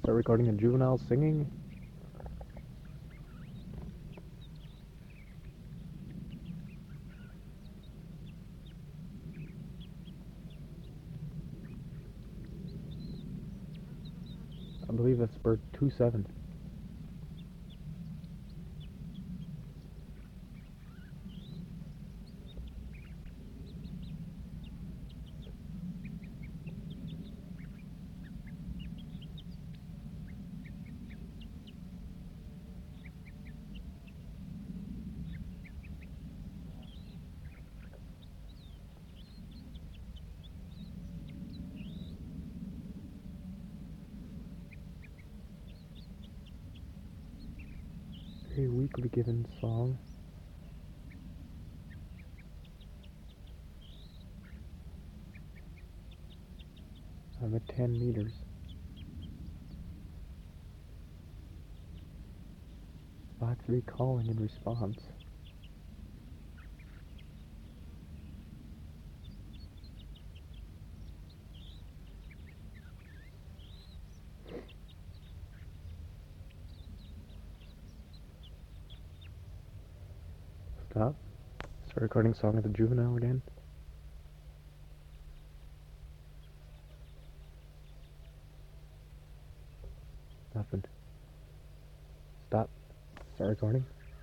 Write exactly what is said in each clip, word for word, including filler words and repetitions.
Start recording a juvenile singing. I believe that's bird two seven. A weekly given song. I'm at ten meters. five three calling in response. Stop. Start recording song of the juvenile again. Nothing. Stop. Start recording.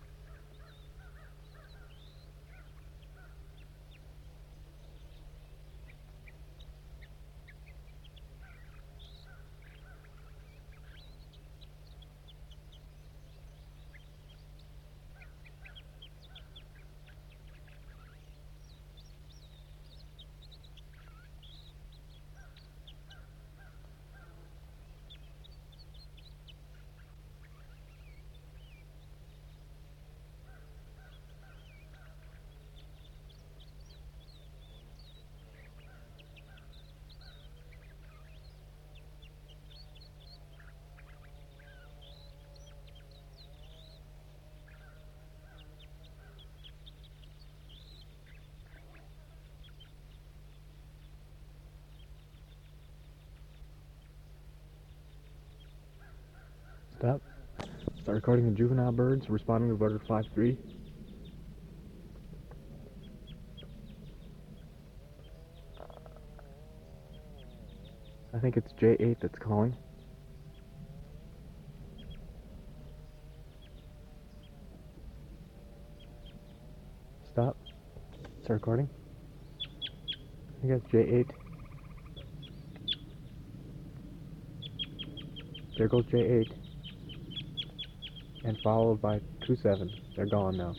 Stop. Start recording the juvenile birds responding to bird five three. I think it's J eight that's calling. Stop. Start recording. I think that's J eight. There goes J eight. And followed by two seven. They're gone now.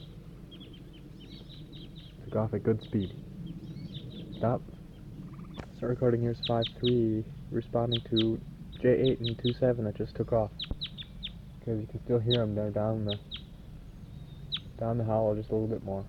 Took off at good speed. Stop. Start recording. Here's five three responding to J eight and two seven that just took off. Because you can still hear them. They're down the down the hollow just a little bit more.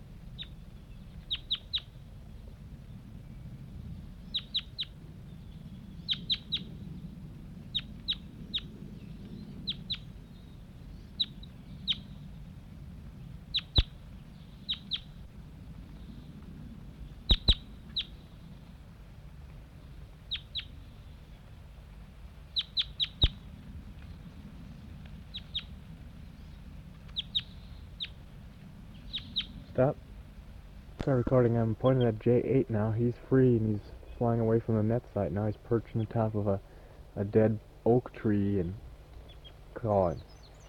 Stop. Start recording. I'm pointing at J eight now. He's free and he's flying away from the net site. Now he's perched on the top of a, a dead oak tree and calling.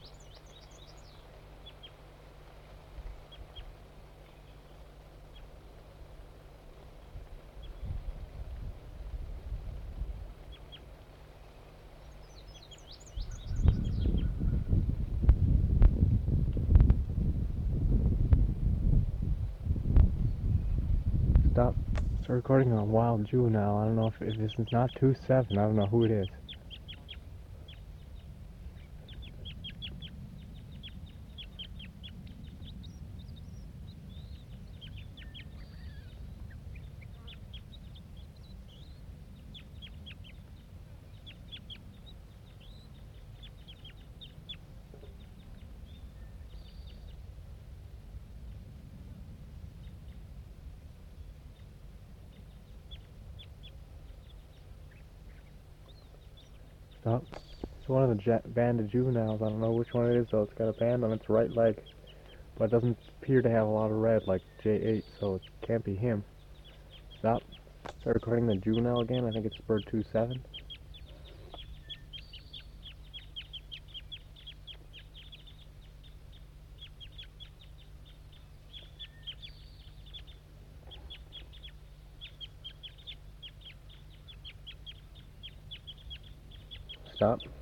Stop. Start recording on a wild juvenile. I don't know if, if this is not two seven. I don't know who it is. Stop. It's one of the ja banded juveniles. I don't know which one it is though. It's got a band on its right leg, but it doesn't appear to have a lot of red like J eight, so it can't be him. Stop. Start recording the juvenile again. I think it's bird two seven. Stop.